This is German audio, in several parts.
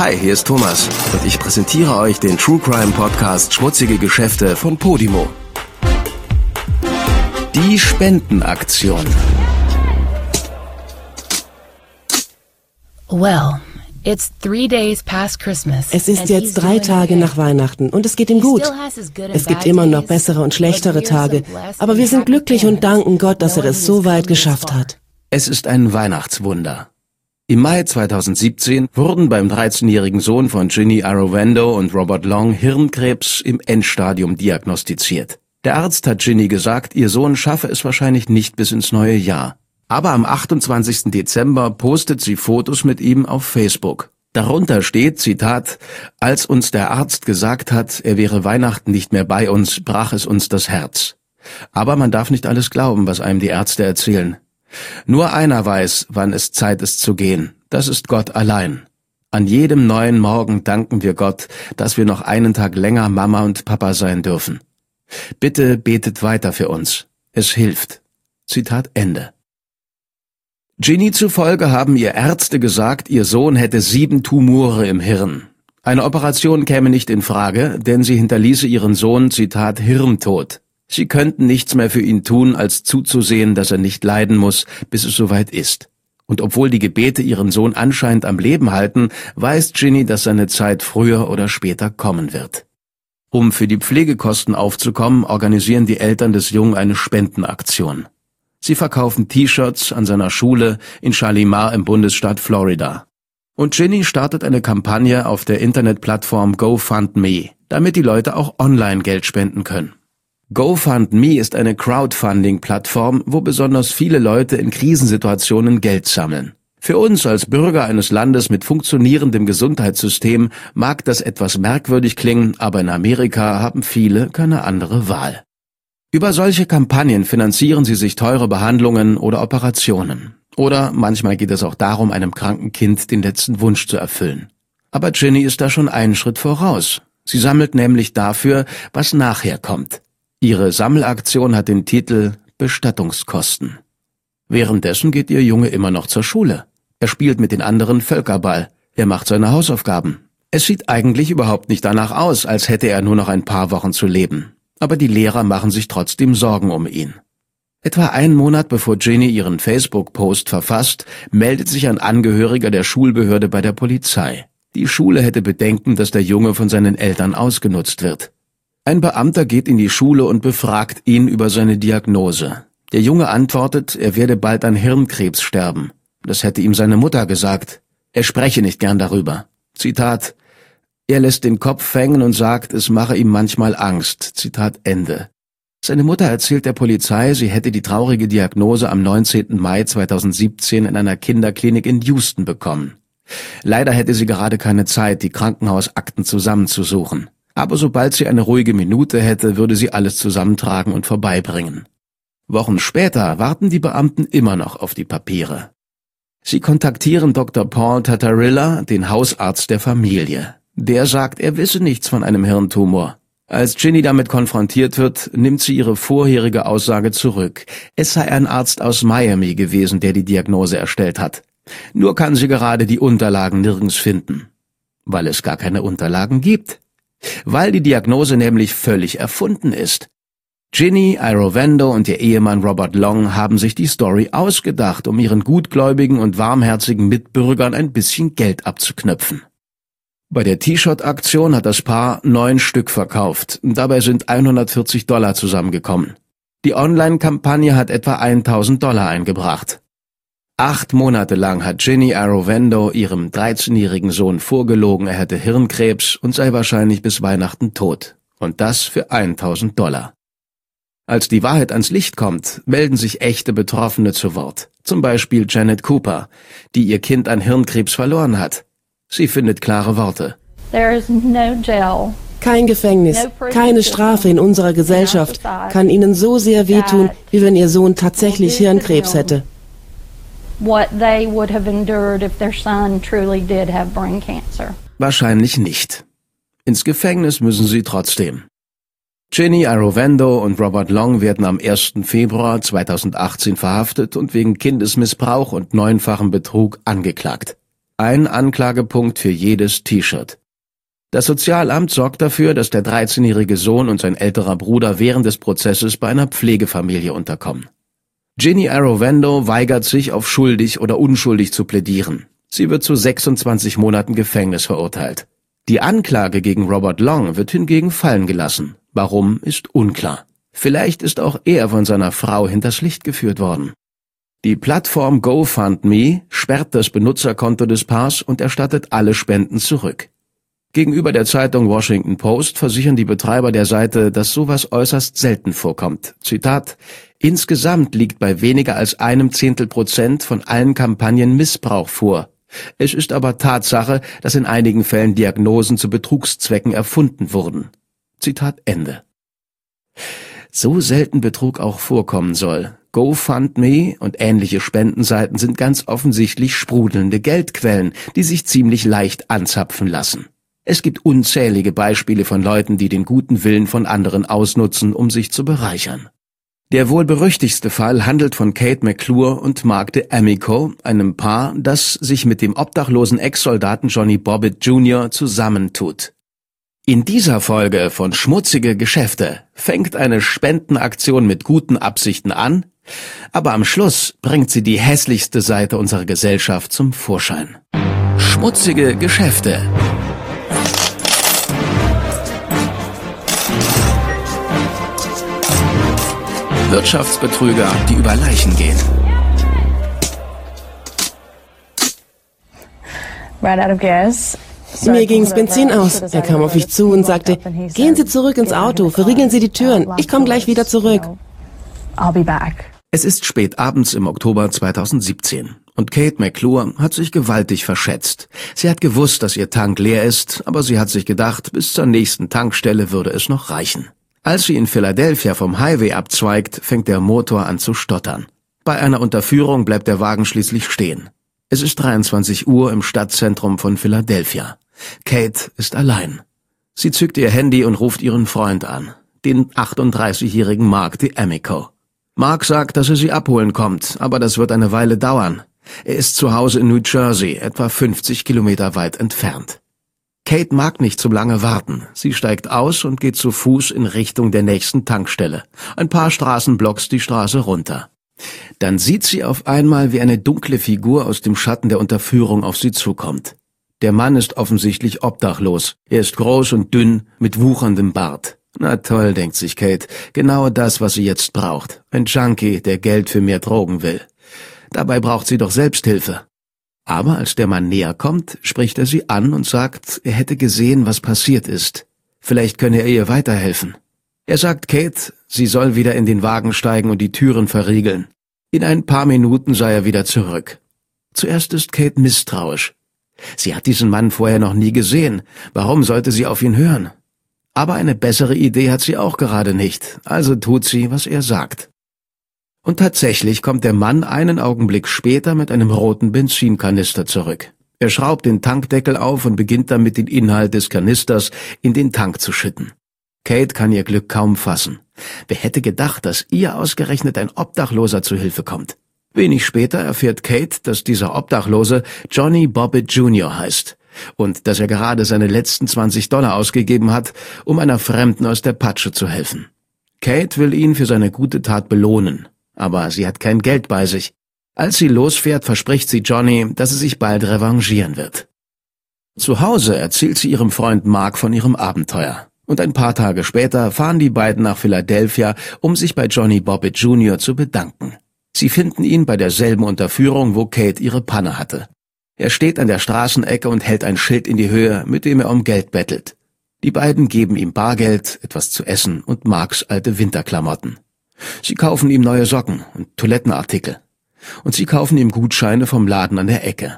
Hi, hier ist Thomas und ich präsentiere euch den True Crime Podcast Schmutzige Geschäfte von Podimo. Die Spendenaktion. Well, it's 3 days past Christmas. Es ist jetzt 3 Tage nach Weihnachten und es geht ihm gut. Es gibt immer noch bessere und schlechtere Tage, aber wir sind glücklich und danken Gott, dass er es so weit geschafft hat. Es ist ein Weihnachtswunder. Im Mai 2017 wurden beim 13-jährigen Sohn von Ginny Arovendo und Robert Long Hirnkrebs im Endstadium diagnostiziert. Der Arzt hat Ginny gesagt, ihr Sohn schaffe es wahrscheinlich nicht bis ins neue Jahr. Aber am 28. Dezember postet sie Fotos mit ihm auf Facebook. Darunter steht, Zitat, als uns der Arzt gesagt hat, er wäre Weihnachten nicht mehr bei uns, brach es uns das Herz. Aber man darf nicht alles glauben, was einem die Ärzte erzählen. Nur einer weiß, wann es Zeit ist zu gehen. Das ist Gott allein. An jedem neuen Morgen danken wir Gott, dass wir noch einen Tag länger Mama und Papa sein dürfen. Bitte betet weiter für uns. Es hilft. Zitat Ende. Ginny zufolge haben ihr Ärzte gesagt, ihr Sohn hätte 7 Tumore im Hirn. Eine Operation käme nicht in Frage, denn sie hinterließe ihren Sohn, Zitat, hirntot. Sie könnten nichts mehr für ihn tun, als zuzusehen, dass er nicht leiden muss, bis es soweit ist. Und obwohl die Gebete ihren Sohn anscheinend am Leben halten, weiß Ginny, dass seine Zeit früher oder später kommen wird. Um für die Pflegekosten aufzukommen, organisieren die Eltern des Jungen eine Spendenaktion. Sie verkaufen T-Shirts an seiner Schule in Shalimar im Bundesstaat Florida. Und Ginny startet eine Kampagne auf der Internetplattform GoFundMe, damit die Leute auch online Geld spenden können. GoFundMe ist eine Crowdfunding-Plattform, wo besonders viele Leute in Krisensituationen Geld sammeln. Für uns als Bürger eines Landes mit funktionierendem Gesundheitssystem mag das etwas merkwürdig klingen, aber in Amerika haben viele keine andere Wahl. Über solche Kampagnen finanzieren sie sich teure Behandlungen oder Operationen. Oder manchmal geht es auch darum, einem kranken Kind den letzten Wunsch zu erfüllen. Aber Ginny ist da schon einen Schritt voraus. Sie sammelt nämlich dafür, was nachher kommt. Ihre Sammelaktion hat den Titel Bestattungskosten. Währenddessen geht ihr Junge immer noch zur Schule. Er spielt mit den anderen Völkerball. Er macht seine Hausaufgaben. Es sieht eigentlich überhaupt nicht danach aus, als hätte er nur noch ein paar Wochen zu leben. Aber die Lehrer machen sich trotzdem Sorgen um ihn. Etwa einen Monat bevor Ginny ihren Facebook-Post verfasst, meldet sich ein Angehöriger der Schulbehörde bei der Polizei. Die Schule hätte Bedenken, dass der Junge von seinen Eltern ausgenutzt wird. Ein Beamter geht in die Schule und befragt ihn über seine Diagnose. Der Junge antwortet, er werde bald an Hirnkrebs sterben. Das hätte ihm seine Mutter gesagt. Er spreche nicht gern darüber. Zitat, er lässt den Kopf hängen und sagt, es mache ihm manchmal Angst. Zitat Ende. Seine Mutter erzählt der Polizei, sie hätte die traurige Diagnose am 19. Mai 2017 in einer Kinderklinik in Houston bekommen. Leider hätte sie gerade keine Zeit, die Krankenhausakten zusammenzusuchen. Aber sobald sie eine ruhige Minute hätte, würde sie alles zusammentragen und vorbeibringen. Wochen später warten die Beamten immer noch auf die Papiere. Sie kontaktieren Dr. Paul Tattarilla, den Hausarzt der Familie. Der sagt, er wisse nichts von einem Hirntumor. Als Ginny damit konfrontiert wird, nimmt sie ihre vorherige Aussage zurück. Es sei ein Arzt aus Miami gewesen, der die Diagnose erstellt hat. Nur kann sie gerade die Unterlagen nirgends finden. Weil es gar keine Unterlagen gibt. Weil die Diagnose nämlich völlig erfunden ist. Ginny Arovendo und ihr Ehemann Robert Long haben sich die Story ausgedacht, um ihren gutgläubigen und warmherzigen Mitbürgern ein bisschen Geld abzuknöpfen. Bei der T-Shirt-Aktion hat das Paar 9 Stück verkauft. Dabei sind $140 zusammengekommen. Die Online-Kampagne hat etwa $1.000 eingebracht. 8 Monate lang hat Ginny Arovendo ihrem 13-jährigen Sohn vorgelogen, er hätte Hirnkrebs und sei wahrscheinlich bis Weihnachten tot. Und das für $1.000. Als die Wahrheit ans Licht kommt, melden sich echte Betroffene zu Wort. Zum Beispiel Janet Cooper, die ihr Kind an Hirnkrebs verloren hat. Sie findet klare Worte. Kein Gefängnis, keine Strafe in unserer Gesellschaft kann Ihnen so sehr wehtun, wie wenn Ihr Sohn tatsächlich Hirnkrebs hätte. Wahrscheinlich nicht. Ins Gefängnis müssen sie trotzdem. Ginny Arovendo und Robert Long werden am 1. Februar 2018 verhaftet und wegen Kindesmissbrauch und 9-fachen Betrug angeklagt. ein Anklagepunkt für jedes T-Shirt. Das Sozialamt sorgt dafür, dass der 13-jährige Sohn und sein älterer Bruder während des Prozesses bei einer Pflegefamilie unterkommen. Ginny Arovendo weigert sich, auf schuldig oder unschuldig zu plädieren. Sie wird zu 26 Monaten Gefängnis verurteilt. Die Anklage gegen Robert Long wird hingegen fallen gelassen. Warum, ist unklar. Vielleicht ist auch er von seiner Frau hinters Licht geführt worden. Die Plattform GoFundMe sperrt das Benutzerkonto des Paars und erstattet alle Spenden zurück. Gegenüber der Zeitung Washington Post versichern die Betreiber der Seite, dass sowas äußerst selten vorkommt. Zitat: Insgesamt liegt bei weniger als 0,1% von allen Kampagnen Missbrauch vor. Es ist aber Tatsache, dass in einigen Fällen Diagnosen zu Betrugszwecken erfunden wurden. Zitat Ende. So selten Betrug auch vorkommen soll. GoFundMe und ähnliche Spendenseiten sind ganz offensichtlich sprudelnde Geldquellen, die sich ziemlich leicht anzapfen lassen. Es gibt unzählige Beispiele von Leuten, die den guten Willen von anderen ausnutzen, um sich zu bereichern. Der wohl berüchtigste Fall handelt von Kate McClure und Mark D'Amico, einem Paar, das sich mit dem obdachlosen Ex-Soldaten Johnny Bobbitt Jr. zusammentut. In dieser Folge von Schmutzige Geschäfte fängt eine Spendenaktion mit guten Absichten an, aber am Schluss bringt sie die hässlichste Seite unserer Gesellschaft zum Vorschein. Schmutzige Geschäfte. Wirtschaftsbetrüger, die über Leichen gehen. Mir ging's Benzin aus. Er kam auf mich zu und sagte, gehen Sie zurück ins Auto, verriegeln Sie die Türen. Ich komme gleich wieder zurück. Es ist spät abends im Oktober 2017 und Kate McClure hat sich gewaltig verschätzt. Sie hat gewusst, dass ihr Tank leer ist, aber sie hat sich gedacht, bis zur nächsten Tankstelle würde es noch reichen. Als sie in Philadelphia vom Highway abzweigt, fängt der Motor an zu stottern. Bei einer Unterführung bleibt der Wagen schließlich stehen. Es ist 23 Uhr im Stadtzentrum von Philadelphia. Kate ist allein. Sie zückt ihr Handy und ruft ihren Freund an, den 38-jährigen Mark D'Amico. Mark sagt, dass er sie abholen kommt, aber das wird eine Weile dauern. Er ist zu Hause in New Jersey, etwa 50 Kilometer weit entfernt. Kate mag nicht zu lange warten. Sie steigt aus und geht zu Fuß in Richtung der nächsten Tankstelle. Ein paar Straßenblocks die Straße runter. Dann sieht sie auf einmal, wie eine dunkle Figur aus dem Schatten der Unterführung auf sie zukommt. Der Mann ist offensichtlich obdachlos. Er ist groß und dünn, mit wucherndem Bart. Na toll, denkt sich Kate, genau das, was sie jetzt braucht. Ein Junkie, der Geld für mehr Drogen will. Dabei braucht sie doch Selbsthilfe. Aber als der Mann näher kommt, spricht er sie an und sagt, er hätte gesehen, was passiert ist. Vielleicht könne er ihr weiterhelfen. Er sagt Kate, sie soll wieder in den Wagen steigen und die Türen verriegeln. In ein paar Minuten sei er wieder zurück. Zuerst ist Kate misstrauisch. Sie hat diesen Mann vorher noch nie gesehen. Warum sollte sie auf ihn hören? Aber eine bessere Idee hat sie auch gerade nicht, also tut sie, was er sagt. Und tatsächlich kommt der Mann einen Augenblick später mit einem roten Benzinkanister zurück. Er schraubt den Tankdeckel auf und beginnt damit, den Inhalt des Kanisters in den Tank zu schütten. Kate kann ihr Glück kaum fassen. Wer hätte gedacht, dass ihr ausgerechnet ein Obdachloser zu Hilfe kommt? Wenig später erfährt Kate, dass dieser Obdachlose Johnny Bobbitt Jr. heißt und dass er gerade seine letzten $20 ausgegeben hat, um einer Fremden aus der Patsche zu helfen. Kate will ihn für seine gute Tat belohnen, aber sie hat kein Geld bei sich. Als sie losfährt, verspricht sie Johnny, dass sie sich bald revanchieren wird. Zu Hause erzählt sie ihrem Freund Mark von ihrem Abenteuer. Und ein paar Tage später fahren die beiden nach Philadelphia, um sich bei Johnny Bobbitt Jr. zu bedanken. Sie finden ihn bei derselben Unterführung, wo Kate ihre Panne hatte. Er steht an der Straßenecke und hält ein Schild in die Höhe, mit dem er um Geld bettelt. Die beiden geben ihm Bargeld, etwas zu essen und Marks alte Winterklamotten. Sie kaufen ihm neue Socken und Toilettenartikel. Und sie kaufen ihm Gutscheine vom Laden an der Ecke.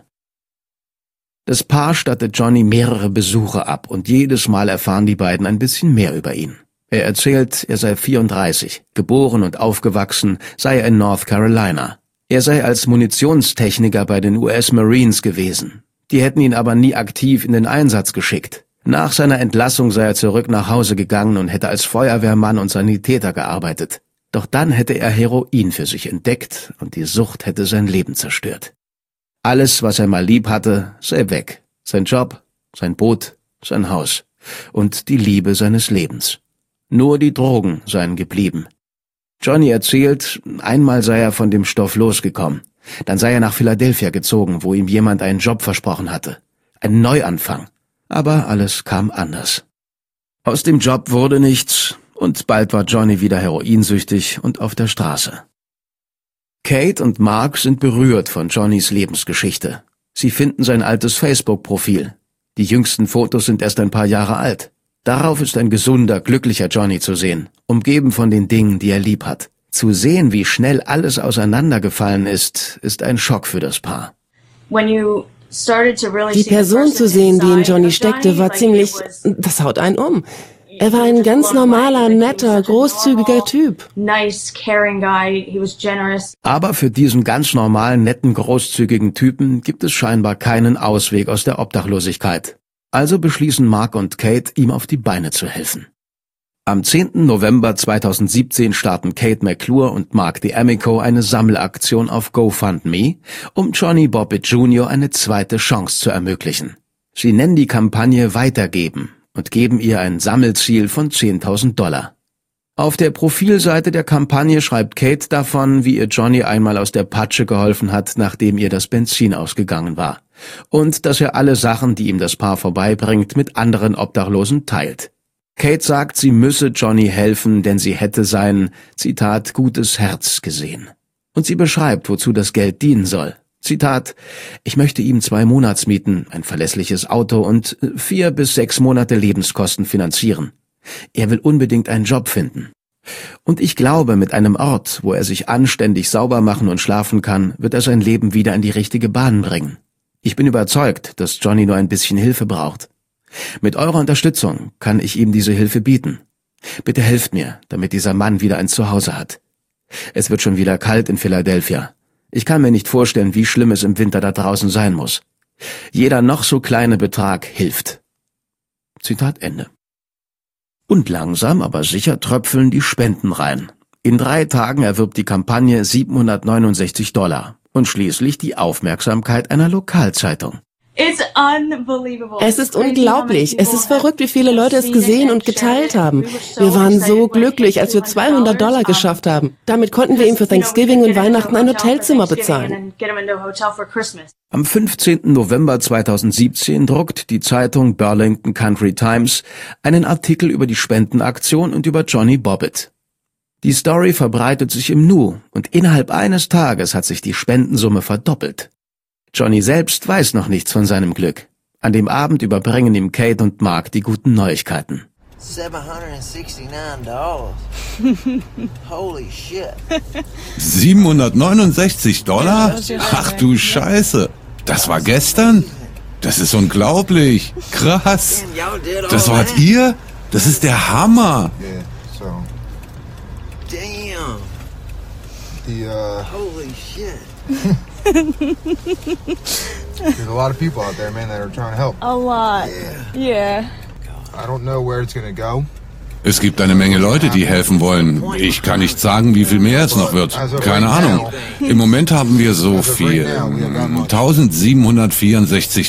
Das Paar stattet Johnny mehrere Besuche ab und jedes Mal erfahren die beiden ein bisschen mehr über ihn. Er erzählt, er sei 34, geboren und aufgewachsen sei er in North Carolina. Er sei als Munitionstechniker bei den US Marines gewesen. Die hätten ihn aber nie aktiv in den Einsatz geschickt. Nach seiner Entlassung sei er zurück nach Hause gegangen und hätte als Feuerwehrmann und Sanitäter gearbeitet. Doch dann hätte er Heroin für sich entdeckt und die Sucht hätte sein Leben zerstört. Alles, was er mal lieb hatte, sei weg. Sein Job, sein Boot, sein Haus und die Liebe seines Lebens. Nur die Drogen seien geblieben. Johnny erzählt, einmal sei er von dem Stoff losgekommen. Dann sei er nach Philadelphia gezogen, wo ihm jemand einen Job versprochen hatte. Ein Neuanfang. Aber alles kam anders. Aus dem Job wurde nichts und bald war Johnny wieder heroinsüchtig und auf der Straße. Kate und Mark sind berührt von Johnnys Lebensgeschichte. Sie finden sein altes Facebook-Profil. Die jüngsten Fotos sind erst ein paar Jahre alt. Darauf ist ein gesunder, glücklicher Johnny zu sehen, umgeben von den Dingen, die er lieb hat. Zu sehen, wie schnell alles auseinandergefallen ist ein Schock für das Paar. Die Person zu sehen, die in Johnny steckte, war ziemlich... Das haut einen um. Er war ein ganz normaler, netter, großzügiger Typ. Aber für diesen ganz normalen, netten, großzügigen Typen gibt es scheinbar keinen Ausweg aus der Obdachlosigkeit. Also beschließen Mark und Kate, ihm auf die Beine zu helfen. Am 10. November 2017 starten Kate McClure und Mark D'Amico eine Sammelaktion auf GoFundMe, um Johnny Bobbitt Jr. eine zweite Chance zu ermöglichen. Sie nennen die Kampagne Weitergeben und geben ihr ein Sammelziel von $10.000. Auf der Profilseite der Kampagne schreibt Kate davon, wie ihr Johnny einmal aus der Patsche geholfen hat, nachdem ihr das Benzin ausgegangen war. Und dass er alle Sachen, die ihm das Paar vorbeibringt, mit anderen Obdachlosen teilt. Kate sagt, sie müsse Johnny helfen, denn sie hätte sein, Zitat, gutes Herz gesehen. Und sie beschreibt, wozu das Geld dienen soll. Zitat, ich möchte ihm 2 Monatsmieten, ein verlässliches Auto und 4 bis 6 Monate Lebenskosten finanzieren. Er will unbedingt einen Job finden. Und ich glaube, mit einem Ort, wo er sich anständig sauber machen und schlafen kann, wird er sein Leben wieder in die richtige Bahn bringen. Ich bin überzeugt, dass Johnny nur ein bisschen Hilfe braucht. Mit eurer Unterstützung kann ich ihm diese Hilfe bieten. Bitte helft mir, damit dieser Mann wieder ein Zuhause hat. Es wird schon wieder kalt in Philadelphia. Ich kann mir nicht vorstellen, wie schlimm es im Winter da draußen sein muss. Jeder noch so kleine Betrag hilft. Zitat Ende. Und langsam, aber sicher tröpfeln die Spenden rein. In 3 Tagen erwirbt die Kampagne $769 und schließlich die Aufmerksamkeit einer Lokalzeitung. Es ist unglaublich. Es ist verrückt, wie viele Leute es gesehen und geteilt haben. Wir waren so glücklich, als wir $200 geschafft haben. Damit konnten wir ihm für Thanksgiving und Weihnachten ein Hotelzimmer bezahlen. Am 15. November 2017 druckt die Zeitung Burlington Country Times einen Artikel über die Spendenaktion und über Johnny Bobbitt. Die Story verbreitet sich im Nu und innerhalb eines Tages hat sich die Spendensumme verdoppelt. Johnny selbst weiß noch nichts von seinem Glück. An dem Abend überbringen ihm Kate und Mark die guten Neuigkeiten. $769. Holy shit. $769? Ach du Scheiße. Das war gestern? Das ist unglaublich. Krass. Das wart ihr? Das ist der Hammer. Damn. Holy shit. There's a lot of people out there, man, that are trying to help. A lot. Yeah. I don't know where it's gonna go. Es gibt eine Menge Leute, die helfen wollen. Ich kann nicht sagen, wie viel mehr es noch wird. Keine Ahnung. Im Moment haben wir so viel. $1.764.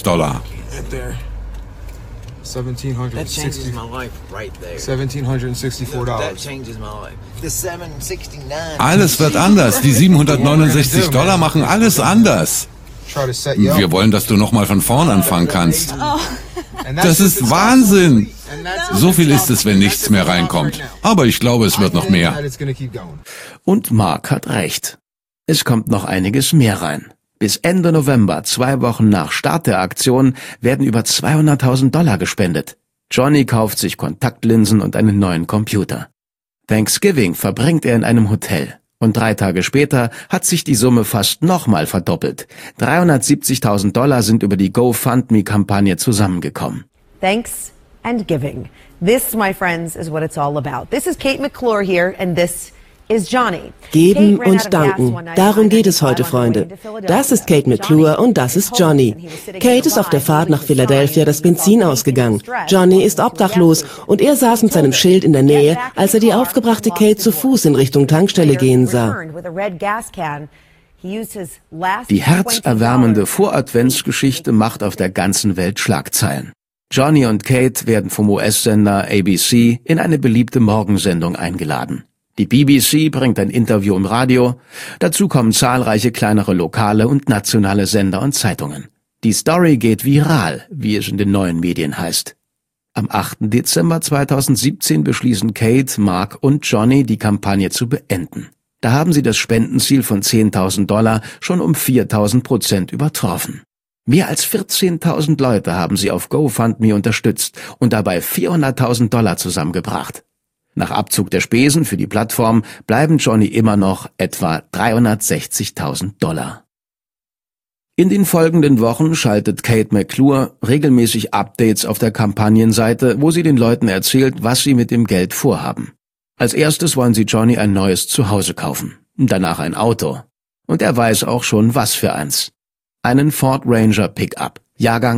That changes my life right there. $1,764. That changes my life. The 769. Alles wird anders. Die $769 machen alles anders. Try to set you up. Wir wollen, dass du nochmal von vorn anfangen kannst. Das ist Wahnsinn. So viel ist es, wenn nichts mehr reinkommt. Aber ich glaube, es wird noch mehr. Und Mark hat recht. Es kommt noch einiges mehr rein. Bis Ende November, 2 Wochen nach Start der Aktion, werden über $200.000 gespendet. Johnny kauft sich Kontaktlinsen und einen neuen Computer. Thanksgiving verbringt er in einem Hotel. Und 3 Tage später hat sich die Summe fast nochmal verdoppelt. $370.000 sind über die GoFundMe-Kampagne zusammengekommen. Thanks and giving. This, my friends, is what it's all about. This is Kate McClure here, and this is Johnny. Geben und danken. Darum geht es heute, Freunde. Das ist Kate McClure und das ist Johnny. Kate ist auf der Fahrt nach Philadelphia das Benzin ausgegangen. Johnny ist obdachlos und er saß mit seinem Schild in der Nähe, als er die aufgebrachte Kate zu Fuß in Richtung Tankstelle gehen sah. Die herzerwärmende Voradventsgeschichte macht auf der ganzen Welt Schlagzeilen. Johnny und Kate werden vom US-Sender ABC in eine beliebte Morgensendung eingeladen. Die BBC bringt ein Interview im Radio, dazu kommen zahlreiche kleinere lokale und nationale Sender und Zeitungen. Die Story geht viral, wie es in den neuen Medien heißt. Am 8. Dezember 2017 beschließen Kate, Mark und Johnny, die Kampagne zu beenden. Da haben sie das Spendenziel von $10.000 schon um 4.000% übertroffen. Mehr als 14.000 Leute haben sie auf GoFundMe unterstützt und dabei $400.000 zusammengebracht. Nach Abzug der Spesen für die Plattform bleiben Johnny immer noch etwa $360.000. In den folgenden Wochen schaltet Kate McClure regelmäßig Updates auf der Kampagnenseite, wo sie den Leuten erzählt, was sie mit dem Geld vorhaben. Als erstes wollen sie Johnny ein neues Zuhause kaufen, danach ein Auto. Und er weiß auch schon, was für eins. Einen Ford Ranger Pickup, Jahrgang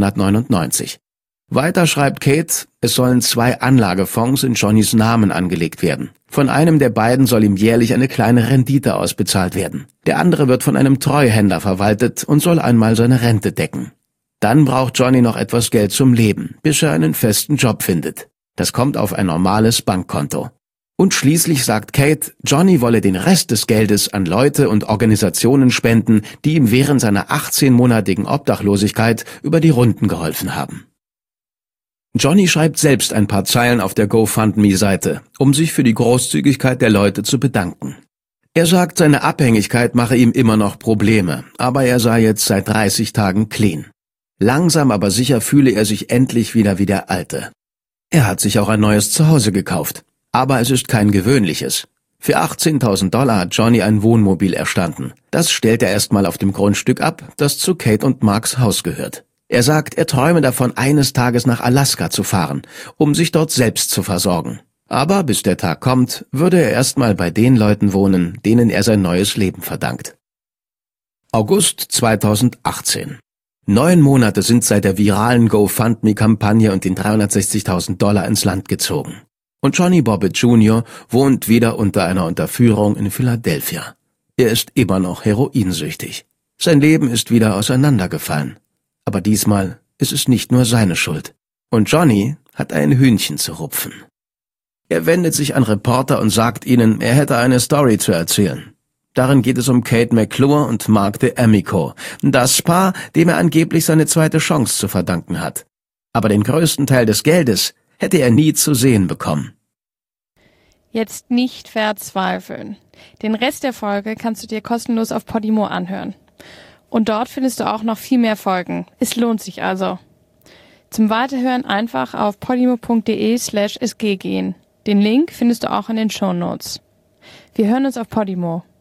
1999. Weiter schreibt Kate, es sollen 2 Anlagefonds in Johnnys Namen angelegt werden. Von einem der beiden soll ihm jährlich eine kleine Rendite ausbezahlt werden. Der andere wird von einem Treuhänder verwaltet und soll einmal seine Rente decken. Dann braucht Johnny noch etwas Geld zum Leben, bis er einen festen Job findet. Das kommt auf ein normales Bankkonto. Und schließlich sagt Kate, Johnny wolle den Rest des Geldes an Leute und Organisationen spenden, die ihm während seiner 18-monatigen Obdachlosigkeit über die Runden geholfen haben. Johnny schreibt selbst ein paar Zeilen auf der GoFundMe-Seite, um sich für die Großzügigkeit der Leute zu bedanken. Er sagt, seine Abhängigkeit mache ihm immer noch Probleme, aber er sei jetzt seit 30 Tagen clean. Langsam aber sicher fühle er sich endlich wieder wie der Alte. Er hat sich auch ein neues Zuhause gekauft, aber es ist kein gewöhnliches. Für $18.000 hat Johnny ein Wohnmobil erstanden. Das stellt er erstmal auf dem Grundstück ab, das zu Kate und Marks Haus gehört. Er sagt, er träume davon, eines Tages nach Alaska zu fahren, um sich dort selbst zu versorgen. Aber bis der Tag kommt, würde er erstmal bei den Leuten wohnen, denen er sein neues Leben verdankt. August 2018. 9 Monate sind seit der viralen GoFundMe-Kampagne und den $360.000 ins Land gezogen. Und Johnny Bobbitt Jr. wohnt wieder unter einer Unterführung in Philadelphia. Er ist immer noch heroinsüchtig. Sein Leben ist wieder auseinandergefallen. Aber diesmal ist es nicht nur seine Schuld. Und Johnny hat ein Hühnchen zu rupfen. Er wendet sich an Reporter und sagt ihnen, er hätte eine Story zu erzählen. Darin geht es um Kate McClure und Mark D'Amico, das Paar, dem er angeblich seine zweite Chance zu verdanken hat. Aber den größten Teil des Geldes hätte er nie zu sehen bekommen. Jetzt nicht verzweifeln. Den Rest der Folge kannst du dir kostenlos auf Podimo anhören. Und dort findest du auch noch viel mehr Folgen. Es lohnt sich also. Zum Weiterhören einfach auf podimo.de/sg gehen. Den Link findest du auch in den Shownotes. Wir hören uns auf Podimo.